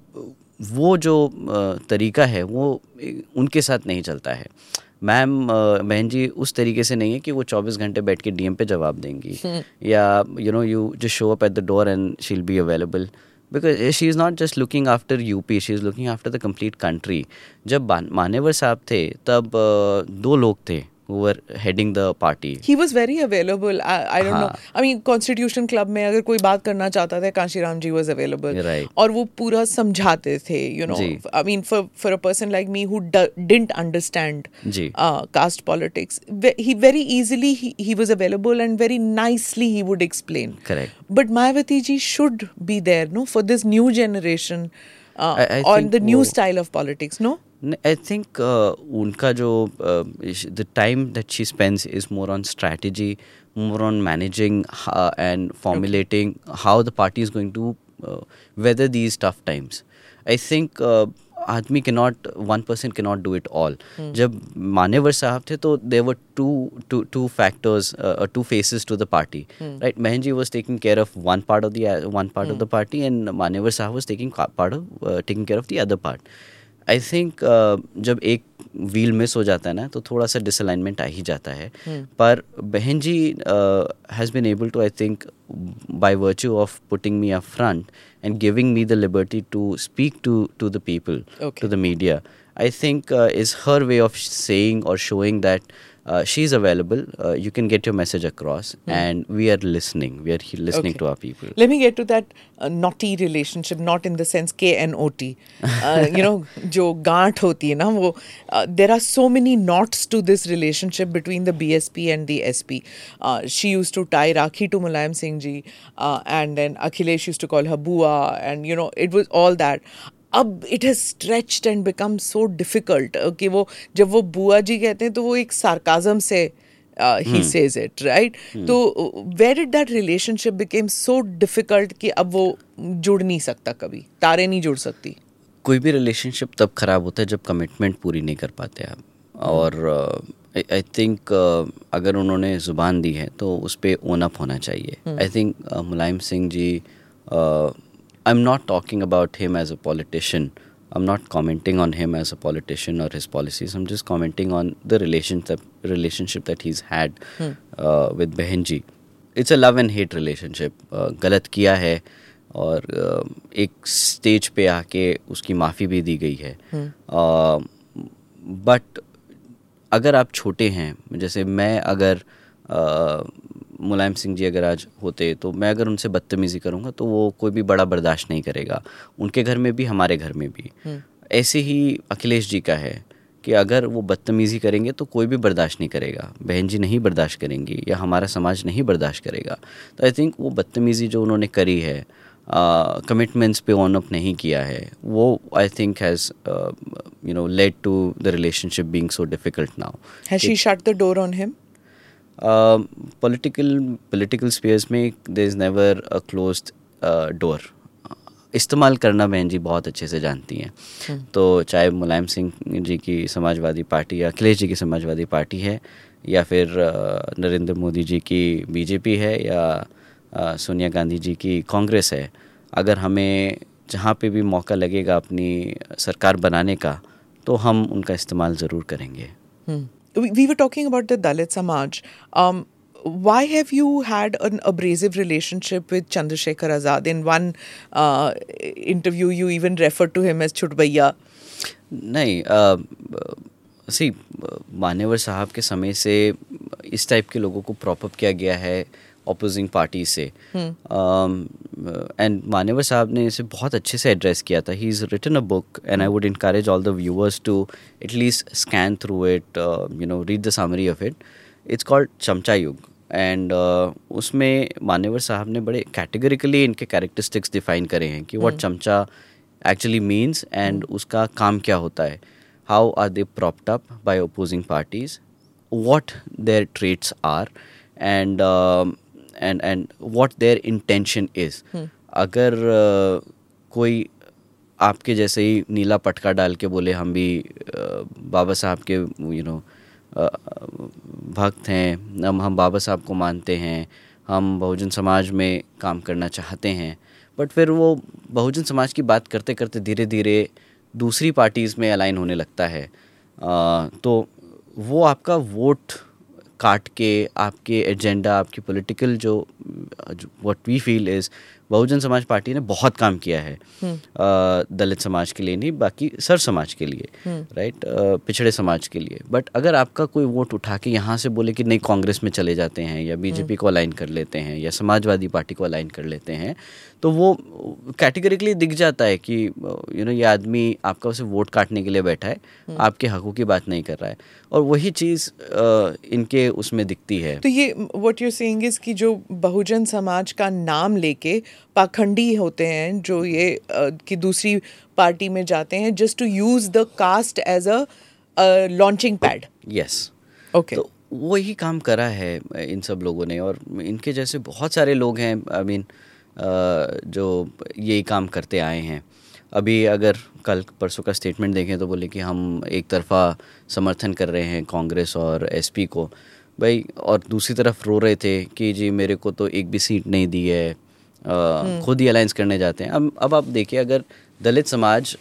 वो जो uh, तरीका है वो उनके साथ नहीं चलता है. मैम बहन जी उस तरीके से नहीं है कि वो चौबीस घंटे बैठ के D M पे जवाब देंगी या you know you just show up at the door and she will be available. Because she is not just looking after U P, she is looking after the complete country. जब मानेवर साहब थे तब दो लोग थे who were heading the party. He was very available. I, I don't know. I mean, Constitution Club में अगर कोई बात करना चाहता था, कांशीराम जी was available. Right. और वो पूरा समझाते थे, you know. I mean, for for a person like me who do, didn't understand uh, caste politics, he very easily he, he was available and very nicely he would explain. Correct. But Mayawati ji should be there, no, for this new generation uh, I, I on the new वो, style of politics, no? I think uh, उनका जो uh, the time that she spends is more on strategy, more on managing uh, and formulating okay. how the party is going to uh, weather these tough times. I think uh, आदमी cannot, one person cannot do it all. Hmm. जब मानेवर साहब थे तो there were two two two factors, uh, two faces to the party. Hmm. Right, Behenji was taking care of one part of the uh, one part hmm. of the party, and मानेवर साहब was taking part of uh, taking care of the other part. I think uh, जब एक wheel miss हो जाता है ना तो थोड़ा सा डिसअलाइनमेंट आ ही जाता है. hmm. पर Behen ji has been able to, I think by virtue of putting me up front and giving me the liberty to speak to to the people, to the media, I think is her way of saying or showing that Uh, she's available, uh, you can get your message across, hmm. and we are listening, we are he- listening okay. to our people. Let me get to that uh, naughty relationship, not in the sense K N O T. Uh, you know, jo gaant hoti hai na, wo, uh, there are so many knots to this relationship between the B S P and the S P. Uh, she used to tie Rakhi to Mulayam Singh ji, uh, and then Akhilesh used to call her Bua, and you know, it was all that. अब it has stretched and become so difficult कि वो जब वो बुआ जी कहते हैं तो वो एक सार्काज्म से ही सेज इट, राइट? तो where did that relationship became so difficult कि अब वो जुड़ नहीं सकता, कभी तारे नहीं जुड़ सकती? कोई भी रिलेशनशिप तब खराब होता है जब कमिटमेंट पूरी नहीं कर पाते आप. और आई थिंक अगर उन्होंने ज़ुबान दी है तो उस पर ओन अप होना चाहिए. I think Mulayam Singh ji, I'm not talking about him as a politician. I'm not commenting on him as a politician or his policies. I'm just commenting on the relationship relationship that he's had hmm. uh, with Behan ji. It's a love and hate relationship. Uh, गलत किया है और uh, एक stage पे आके उसकी माफ़ी भी दी गई है. बट uh, अगर आप छोटे हैं, जैसे मैं अगर uh, मुलायम सिंह जी अगर आज होते तो मैं अगर उनसे बदतमीज़ी करूँगा तो वो कोई भी बड़ा बर्दाश्त नहीं करेगा, उनके घर में भी हमारे घर में भी. ऐसे ही अखिलेश जी का है कि अगर वो बदतमीज़ी करेंगे तो कोई भी बर्दाश्त नहीं करेगा, बहन जी नहीं बर्दाश्त करेंगी या हमारा समाज नहीं बर्दाश्त करेगा. तो आई थिंक वो बदतमीज़ी जो उन्होंने करी है, कमिटमेंट्स पे ऑन अप नहीं किया है, वो I think has you know led to the relationship being so difficult now. Has she shut the door on him? Political political spheres में there is never a closed door. इस्तेमाल करना बहन जी बहुत अच्छे से जानती हैं. hmm. तो चाहे मुलायम सिंह जी की समाजवादी पार्टी या अखिलेश जी की समाजवादी पार्टी है या फिर uh, नरेंद्र मोदी जी की बीजेपी है या uh, सोनिया गांधी जी की कांग्रेस है, अगर हमें जहाँ पे भी मौका लगेगा अपनी सरकार बनाने का तो हम उनका इस्तेमाल ज़रूर करेंगे. hmm. We were talking about the Dalit Samaj. Um, why have you had an abrasive relationship with Chandrasekhar Azad? In one uh, interview, you even referred to him as Chutbaiya. नहीं, सी मान्यवर साहब के समय से इस टाइप के लोगों को प्रॉप अप किया गया है ऑपोजिंग पार्टी से. एंड मान्यवर साहब ने इसे बहुत अच्छे से एड्रेस किया था. He is written a book and I would encourage all the viewers to at least scan through it, you know read the summary of it. It's called Chamcha Yug. And उसमें मान्यवर साहब ने बड़े कैटेगरिकली इनके कैरेक्टरिस्टिक्स डिफाइन करे हैं कि व्हाट चमचा एक्चुअली मीन्स एंड उसका काम क्या होता है. How are they propped up by opposing parties, what their traits are and and and what their intention is. अगर uh, कोई आपके जैसे ही नीला पटका डाल के बोले हम भी uh, बाबा साहब के यू नो भक्त हैं, हम हम बाबा साहब को मानते हैं, हम बहुजन समाज में काम करना चाहते हैं, बट फिर वो बहुजन समाज की बात करते करते धीरे धीरे दूसरी पार्टीज़ में अलाइन होने लगता है, uh, तो वो आपका वोट काट के आपके एजेंडा, आपकी पॉलिटिकल जो what we feel is, Bahujan Samaj party ने बहुत काम किया है uh, दलित समाज के लिए नहीं, बाकी सर समाज के लिए, राइट, uh, पिछड़े समाज के लिए. बट अगर आपका कोई वोट उठा के यहाँ से बोले कि नहीं कांग्रेस में चले जाते हैं या बीजेपी को अलाइन कर लेते हैं या समाजवादी पार्टी को अलाइन कर लेते हैं, तो वो कैटेगरिकली दिख जाता है कि यू नो ये आदमी आपका उसे वोट काटने के लिए बैठा है, आपके हकों की बात नहीं कर रहा है. और वही चीज़ इनके उसमें दिखती है. तो ये व्हाट यू सेइंग इज कि जो बहुजन समाज का नाम लेके पाखंडी होते हैं जो ये uh, कि दूसरी पार्टी में जाते हैं just to use the caste as a launching pad. Yes, okay. तो वही काम करा है इन सब लोगों ने और इनके जैसे बहुत सारे लोग हैं I I mean mean, uh, जो यही काम करते आए हैं. अभी अगर कल परसों का स्टेटमेंट देखें तो बोले कि हम एक तरफ़ा समर्थन कर रहे हैं कांग्रेस और एसपी को, भाई, और दूसरी तरफ रो रहे थे कि जी मेरे को तो एक भी सीट नहीं दी है, आ, खुद ही अलायंस करने जाते हैं. अब अब आप देखिए, अगर दलित समाज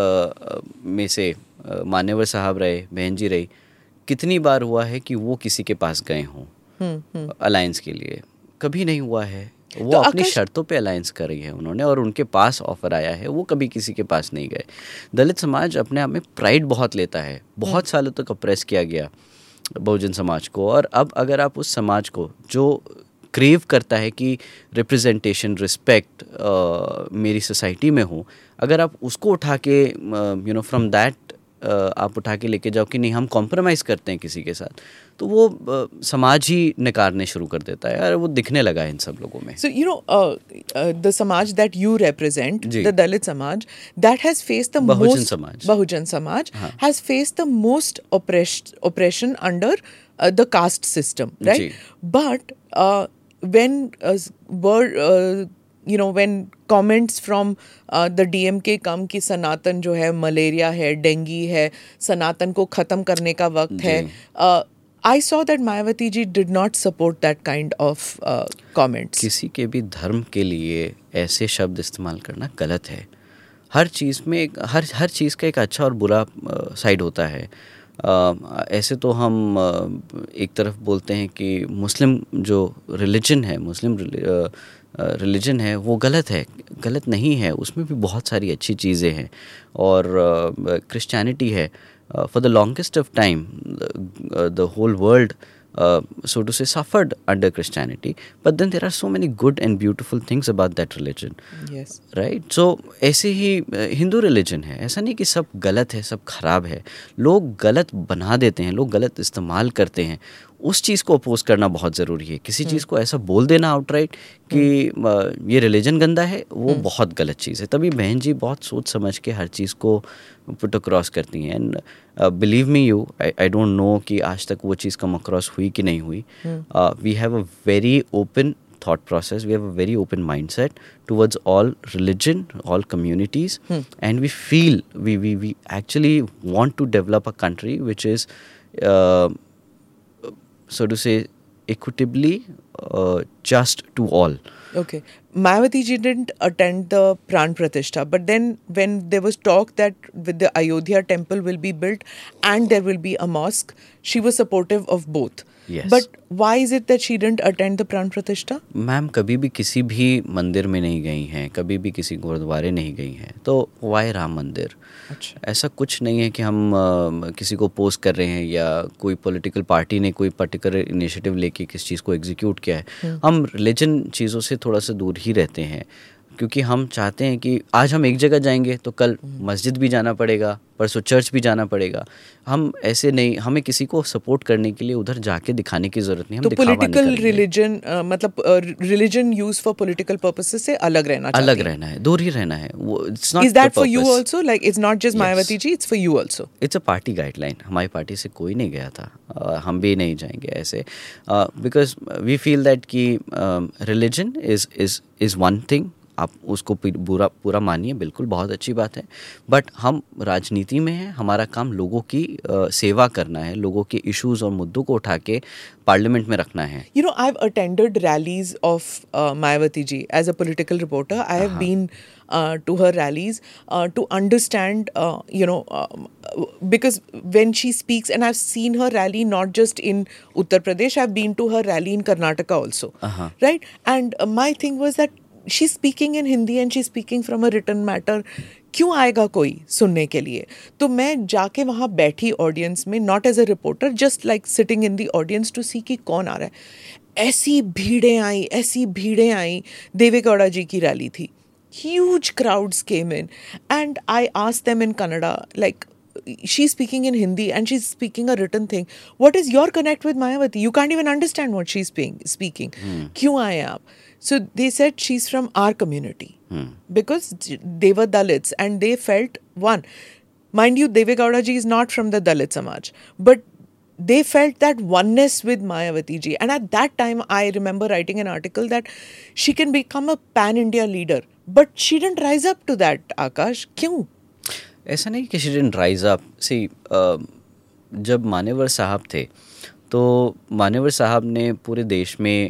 आ, में से मान्यवर साहब रहे, बहन जी रही, कितनी बार हुआ है कि वो किसी के पास गए हों अलायंस के लिए? कभी नहीं हुआ है. वो तो अपनी शर्तों पे अलायंस कर रही है उन्होंने और उनके पास ऑफर आया है, वो कभी किसी के पास नहीं गए. दलित समाज अपने आप में प्राइड बहुत लेता है. बहुत सालों तक अप्रेस किया गया बहुजन समाज को, और अब अगर आप उस समाज को जो क्रेव करता है कि रिप्रेजेंटेशन, रिस्पेक्ट मेरी सोसाइटी में हो, अगर आप उसको उठा के यू नो फ्रॉम दैट आप उठा के लेके जाओ कि नहीं हम कॉम्प्रोमाइज़ करते हैं किसी के साथ, तो वो uh, समाज ही नकारने शुरू कर देता है. और वो दिखने लगा है इन सब लोगों में. So you know the samaj that you represent, the Dalit samaj, that has faced the Bahujan samaj Bahujan samaj has faced the most oppression under the caste system, right? But when were you know when comments from uh, the D M K come कि सनातन जो है malaria है, dinghy है, सनातन को ख़त्म करने का वक्त है, uh, I saw that Mayawati ji did not support that kind of uh, comments. किसी के भी धर्म के लिए ऐसे शब्द इस्तेमाल करना गलत है. हर चीज़ में एक हर हर चीज़ का एक अच्छा और बुरा साइड होता है. uh, ऐसे तो हम uh, एक तरफ बोलते हैं कि मुस्लिम जो रिलीजन है, मुस्लिम रिलीजन है, वो गलत है. गलत नहीं है, उसमें भी बहुत सारी अच्छी चीज़ें हैं. और क्रिश्चियनिटी uh, है. Uh, for the longest of time, the, uh, the whole world, uh, so to say, suffered under Christianity. But then there are so many good and beautiful things about that religion. Yes. Right? So, ऐसे ही Hindu religion है. ऐसा नहीं कि सब गलत है, सब खराब है. लोग गलत बना देते हैं, लोग गलत इस्तेमाल करते हैं. उस चीज़ को अपोज करना बहुत ज़रूरी है. किसी चीज़ को ऐसा बोल देना आउटराइट कि ये रिलीजन गंदा है, वो बहुत गलत चीज़ है. तभी बहन जी बहुत सोच समझ के हर चीज़ को पुट अक्रॉस करती हैं. And believe me you, I don't know कि आज तक वो चीज़ कम अक्रॉस हुई कि नहीं हुई. We have a very open thought process, we have a very open mindset towards all religion, all communities, hmm. and we feel we, we we actually want to develop a country which is uh, so to say equitably uh, just to all. Okay. Mayawati ji didn't attend the Pran Pratishtha, but then when there was talk that with the Ayodhya temple will be built and there will be a mosque, she was supportive of both. Yes. But why is it that she didn't attend the Pran Pratishtha? Ma'am कभी भी किसी भी मंदिर में नहीं गई हैं, कभी भी किसी गुरुद्वारे नहीं गई हैं, तो वाई राम मंदिर? अच्छा. ऐसा कुछ नहीं है कि हम आ, किसी को पोस्ट कर रहे हैं या कोई पॉलिटिकल पार्टी ने कोई पर्टिकुलर इनिशिएटिव लेके किस चीज़ को एग्जीक्यूट किया है. हम रिलीजन चीज़ों से थोड़ा सा दूर ही रहते हैं, क्योंकि हम चाहते हैं कि आज हम एक जगह जाएंगे तो कल मस्जिद भी जाना पड़ेगा, परसों चर्च भी जाना पड़ेगा. हम ऐसे नहीं, हमें किसी को सपोर्ट करने के लिए उधर जाके दिखाने की जरूरत नहीं. हम तो पॉलिटिकल रिलीजन मतलब religion use for political purposes से अलग रहना चाहिए. अलग रहना है, दूर ही रहना है. वो it's not. Is that for you also? Like it's not just Mayawati ji, it's for you also. It's a party guideline. हमारी पार्टी से कोई नहीं गया था, uh, हम भी नहीं जाएंगे ऐसे, बिकॉज वी फील दैट कि religion is is is one thing. आप उसको पूरा पूरा मानिए, बिल्कुल बहुत अच्छी बात है. बट हम राजनीति में हैं, हमारा काम लोगों की uh, सेवा करना है, लोगों के इश्यूज और मुद्दों को उठा के पार्लियामेंट में रखना है. You know, I have attended rallies of Mayawati ji as a political reporter. I have been Uh, to her rallies uh, to understand, uh, you know, uh, because when she speaks, and I've seen her rally not just in Uttar Pradesh, I've been to her rally in Karnataka also, uh-huh. right? And uh, my thing was that she's speaking in Hindi and she's speaking from a written matter. क्यों आएगा कोई सुनने के लिए? तो मैं जाके वहाँ बैठी ऑडियंस में, not as a reporter, just like sitting in the audience to see कि कौन आ रहा है. ऐसी भीड़ें आई, ऐसी भीड़ें आई. देवेगौड़ा जी की रैली थी. Huge crowds came in, and I asked them in Kannada, like, she's speaking in Hindi and she's speaking a written thing. What is your connect with Mayawati? You can't even understand what she's being, speaking. Hmm. Kyun aaye aap? So they said she's from our community, hmm. because they were Dalits and they felt one. Mind you, Deve Gowda ji is not from the Dalit Samaj, but they felt that oneness with Mayawati ji. And at that time, I remember writing an article that she can become a pan-India leader. But she didn't rise up to that, Akash. क्यों? ऐसा नहीं कि she didn't rise up. See, uh, जब मानेवर साहब थे, तो मानेवर साहब ने पूरे देश में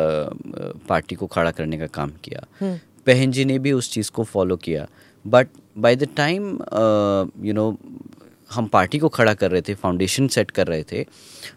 uh, पार्टी को खड़ा करने का काम किया. hmm. बहन जी ने भी उस चीज़ को फॉलो किया. But by the time you know हम पार्टी को खड़ा कर रहे थे, फाउंडेशन सेट कर रहे थे,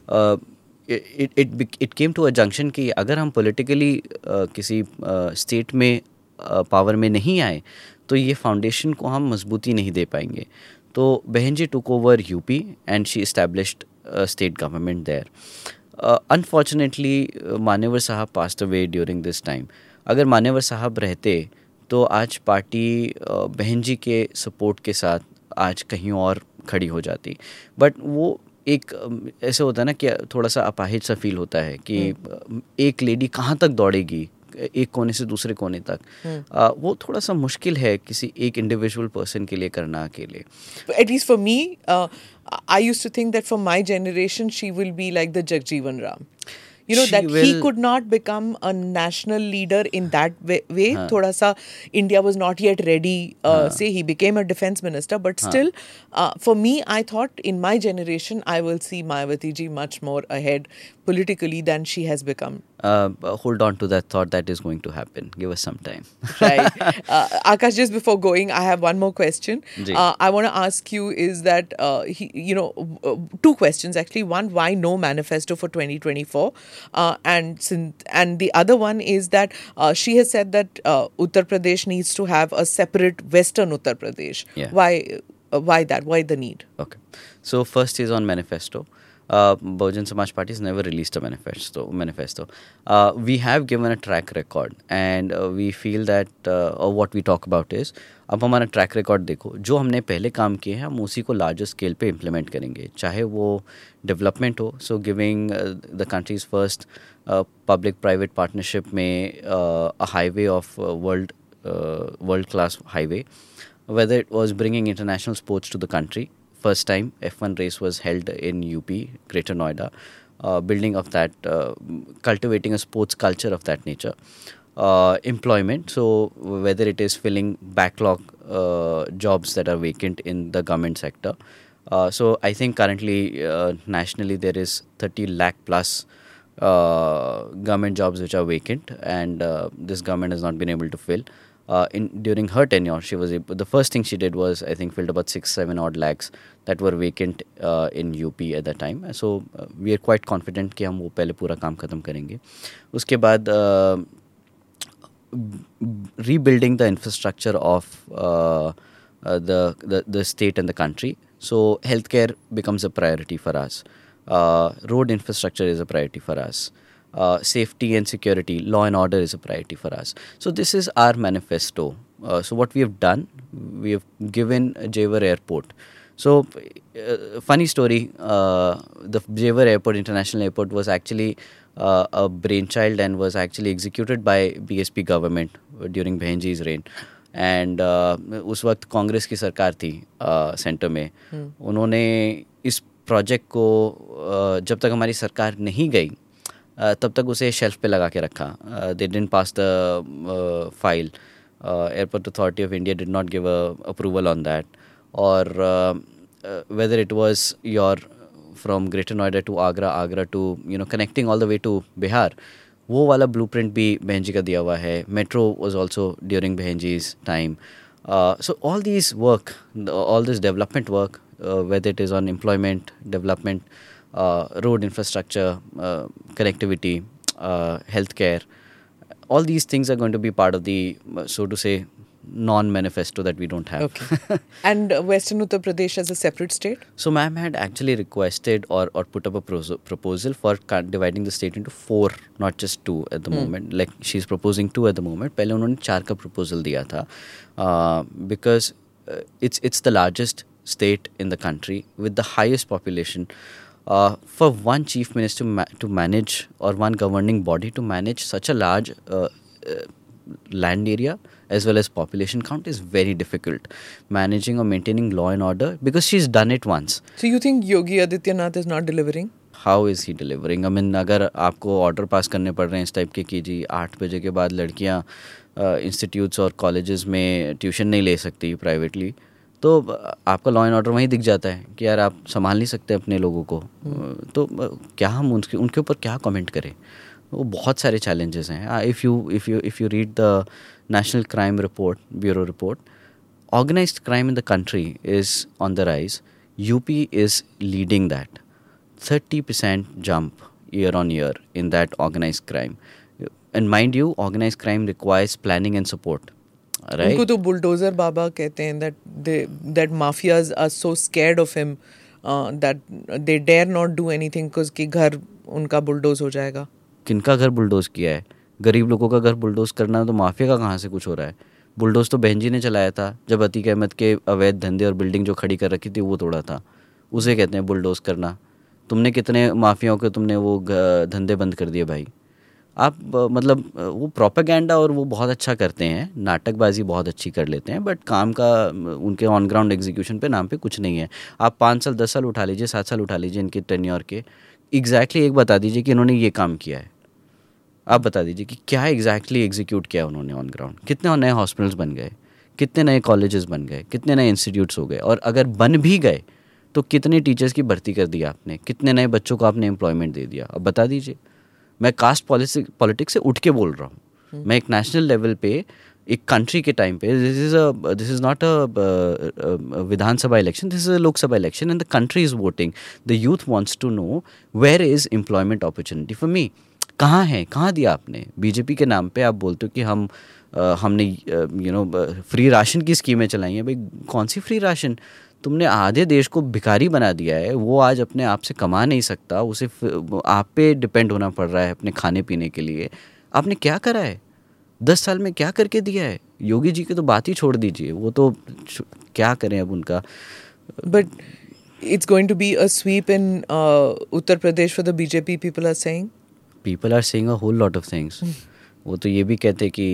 it it it came to a junction कि अगर हम पॉलिटिकली uh, किसी स्टेट uh, में पावर uh, में नहीं आए तो ये फाउंडेशन को हम मजबूती नहीं दे पाएंगे. तो Behen ji took over UP and she established state government there. Unfortunately Manyavar Sahab passed away during this time. अगर मानेवर साहब रहते तो आज पार्टी uh, बहन जी के सपोर्ट के साथ आज कहीं और खड़ी हो जाती. बट वो एक ऐसे होता है ना कि थोड़ा सा अपाहिज सा फील होता है कि hmm. एक लेडी कहाँ तक दौड़ेगी एक कोने से दूसरे कोने तक. hmm. आ, वो थोड़ा सा मुश्किल है किसी एक इंडिविजुअल पर्सन के लिए करना अकेले. At least for me, uh, I used to think that for my generation she will be like the Jagjeevan Ram. You know, She that he will- could not become a national leader in that way. way. हाँ. Thoda sa India was not yet ready. Uh, हाँ. say he became a defense minister, but still, uh, for me, I thought in my generation, I will see Mayawati ji much more ahead politically than she has become. Uh, hold on to that thought. That is going to happen. Give us some time. Right. Uh, Akash, just before going, I have one more question. Ji. Uh, I want to ask you is that, uh, he, you know, uh, two questions actually. One, why no manifesto for twenty twenty-four? Uh, and sin- and the other one is that uh, she has said that uh, Uttar Pradesh needs to have a separate Western Uttar Pradesh. Yeah. Why, uh, why that? Why the need? Okay. So first is on manifesto. Uh, Bahujan Samaj Party has never released a manifesto. Manifesto. Uh, we have given a track record, and uh, we feel that uh, or what we talk about is, अब हमारा track record देखो, जो हमने पहले काम किए हैं हम उसी को लार्जर स्केल पे इम्प्लीमेंट करेंगे, चाहे वो डेवलपमेंट हो. So giving the countries first public private partnership में a highway of world world class highway, whether it was bringing international sports to the country. First time F one race was held in U P, Greater Noida, uh, building of that, uh, cultivating a sports culture of that nature. Uh, employment, so whether it is filling backlog uh, jobs that are vacant in the government sector. Uh, so I think currently uh, nationally there is thirty lakh plus uh, government jobs which are vacant, and uh, this government has not been able to fill. Uh, in during her tenure, she was able, the first thing she did was I think filled about six seven odd lakhs that were vacant uh, in U P at that time. So uh, we are quite confident कि हम वो पहले पूरा काम खत्म करेंगे. उसके बाद uh, rebuilding the infrastructure of uh, uh, the, the the state and the country. So healthcare becomes a priority for us. Uh, road infrastructure is a priority for us. Uh, safety and security, law and order is a priority for us. So this is our manifesto. Uh, so what we have done, we have given Jewar Airport. So uh, funny story, uh, the Jewar Airport, International Airport, was actually uh, a brainchild and was actually executed by B S P government during Behenji's reign. And uh, उस वक्त कांग्रेस की सरकार थी centre में. उन्होंने इस project को uh, जब तक हमारी सरकार नहीं गई Uh, तब तक उसे शेल्फ पे लगा के रखा. They didn't pass the file. Airport Authority of India did not give approval on that. और whether it was your from Greater Noida to Agra, Agra to you know connecting all the way to Bihar, वो वाला blueprint भी बहनजी का दिया हुआ है. Metro was also during Behenji's time. So all these work, all this development work, whether it is on employment, development, Uh, road infrastructure, uh, connectivity, uh, healthcare, all these things are going to be part of the, uh, so to say, non-manifesto that we don't have. Okay. And uh, Western Uttar Pradesh as a separate state? So ma'am had actually requested or, or put up a pro- proposal for ca- dividing the state into four, not just two at the hmm. moment. Like she's proposing two at the moment. पहले उन्होंने चार का proposal दिया था, uh, because uh, it's it's the largest state in the country with the highest population. Uh, for one chief minister ma- to manage, or one governing body to manage such a large uh, uh, land area as well as population count is very difficult. Managing or maintaining law and order, because she's done it once. So you think Yogi Adityanath is not delivering? How is he delivering? I mean, अगर आपको order pass करने पड़ रहे हैं इस type के कि जी आठ बजे के बाद लड़कियाँ इंस्टीट्यूट्स और कॉलेजेस में ट्यूशन नहीं ले सकती प्राइवेटली, तो आपका लॉ एंड ऑर्डर वहीं दिख जाता है कि यार आप संभाल नहीं सकते अपने लोगों को. तो क्या हम उनके उनके ऊपर क्या कमेंट करें? वो बहुत सारे चैलेंजेस हैं. If you if you if you read the National Crime report, bureau report, organised crime in the country is on the rise. UP is leading that. thirty percent jump year on year in that organized crime. And mind you, organized crime requires planning and support. Right. उनको तो bulldozer बाबा कहते हैं. that they that mafias are so scared of him uh, that they dare not do anything because कि घर उनका bulldoze हो जाएगा. किनका घर बुलडोज किया है? गरीब लोगों का घर बुलडोज करना, तो माफिया का कहाँ से कुछ हो रहा है? बुलडोज तो बहनजी ने चलाया था जब अतीक अहमद के अवैध धंधे और बिल्डिंग जो खड़ी कर रखी थी वो तोड़ा था. उसे कहते हैं बुलडोज करना. तुमने कितने माफियाओं के तुमने वो धंधे बंद कर दिए भाई. आप मतलब वो प्रोपेगेंडा और वो बहुत अच्छा करते हैं, नाटकबाजी बहुत अच्छी कर लेते हैं, बट काम का उनके ऑन ग्राउंड एग्जीक्यूशन पे नाम पे कुछ नहीं है. आप पाँच साल दस साल उठा लीजिए, सात साल उठा लीजिए इनके टेन्योर के, एग्जैक्टली exactly एक बता दीजिए कि इन्होंने ये काम किया है, आप बता दीजिए कि क्या एग्जैक्टली exactly एग्जीक्यूट किया उन्होंने ऑन ग्राउंड। कितने नए हॉस्पिटल्स बन गए, कितने नए कॉलेजेस बन गए, कितने नए इंस्टीट्यूट्स हो गए, और अगर बन भी गए तो कितने टीचर्स की भर्ती कर दिया आपने, कितने नए बच्चों को आपने एम्प्लॉयमेंट दे दिया, अब बता दीजिए। मैं कास्ट पॉलिटिक्स से उठ के बोल रहा हूँ, मैं एक नेशनल लेवल पे एक कंट्री के टाइम पे, this is a this is not a Vidhansabha election, this is a Loksabha election and the country is voting, the youth wants to know where is employment opportunity for me. कहाँ है, कहाँ दिया आपने? BJP के नाम पे आप बोलते हो कि हम uh, हमने यू नो फ्री राशन की स्कीमें चलाई हैं। भाई कौन सी फ्री राशन? तुमने आधे देश को भिखारी बना दिया है, वो आज अपने आप से कमा नहीं सकता, उसे आप पे डिपेंड होना पड़ रहा है अपने खाने पीने के लिए। आपने क्या करा है? दस साल में क्या करके दिया है? योगी जी की तो बात ही छोड़ दीजिए, वो तो क्या करें अब उनका। But it's going to be a sweep in Uttar Pradesh for the BJP, people are saying people are saying a whole lot of things. वो तो ये भी कहते कि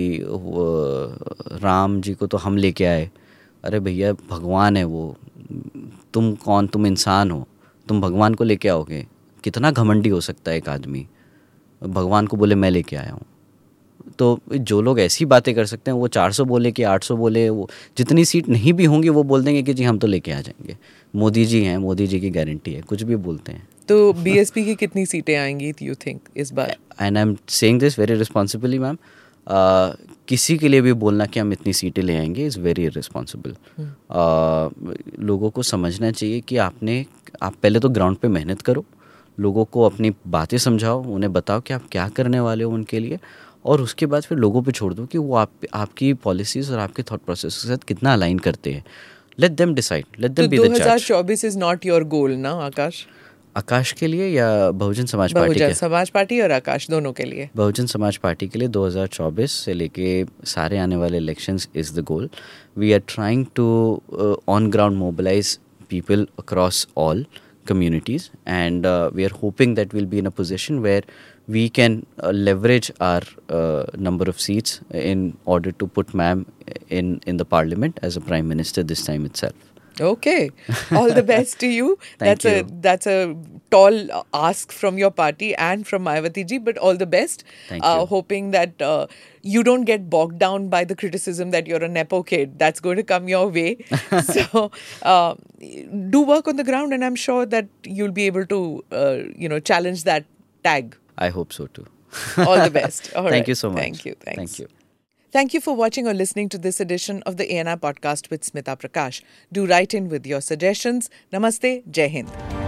राम जी को तो हम लेके आए। अरे भैया भगवान है वो, तुम कौन? तुम इंसान हो, तुम भगवान को लेके आओगे? कितना घमंडी हो सकता है एक आदमी, भगवान को बोले मैं लेके आया हूँ। तो जो लोग ऐसी बातें कर सकते हैं, वो चार सौ बोले कि आठ सौ बोले, वो जितनी सीट नहीं भी होंगी वो बोल देंगे कि जी हम तो लेके आ जाएंगे, मोदी जी हैं, मोदी जी की गारंटी है, कुछ भी बोलते हैं। तो बीएसपी की कितनी सीटें आएंगी यू थिंक इस बार? And I am saying this very responsibly ma'am, किसी के लिए भी बोलना कि हम इतनी सीटें ले आएंगे इज़ वेरी इररिस्पॉन्सिबल। लोगों को समझना चाहिए कि आपने आप पहले तो ग्राउंड पे मेहनत करो, लोगों को अपनी बातें समझाओ, उन्हें बताओ कि आप क्या करने वाले हो उनके लिए, और उसके बाद फिर लोगों पे छोड़ दो कि वो आप आपकी पॉलिसीज़ और आपके थॉट प्रोसेस के साथ कितना अलाइन करते हैं। Let them decide, let them be the जज। दो हज़ार चौबीस इज नॉट योर गोल ना आकाश? आकाश के लिए या बहुजन समाज पार्टी के? बहुजन समाज पार्टी और आकाश दोनों के लिए। बहुजन समाज पार्टी के लिए दो हज़ार चौबीस से लेके सारे आने वाले elections is the goal. We are trying to on ground mobilise people across all communities, and uh, we are hoping that we'll be in a position where we can uh, leverage our uh, number of seats in order to put ma'am in in the parliament as a prime minister this time itself. Okay, all the best to you. Thank that's you. a that's a tall ask from your party and from Mayawati ji, but all the best. Thank uh, you. Hoping that uh, you don't get bogged down by the criticism that you're a nepo kid. That's going to come your way. So uh, do work on the ground, and I'm sure that you'll be able to uh, you know challenge that tag. I hope so too. All the best. All Thank right. you so much. Thank you. Thanks. Thank you. Thank you for watching or listening to this edition of the A N I podcast with Smita Prakash. Do write in with your suggestions. Namaste. Jai Hind.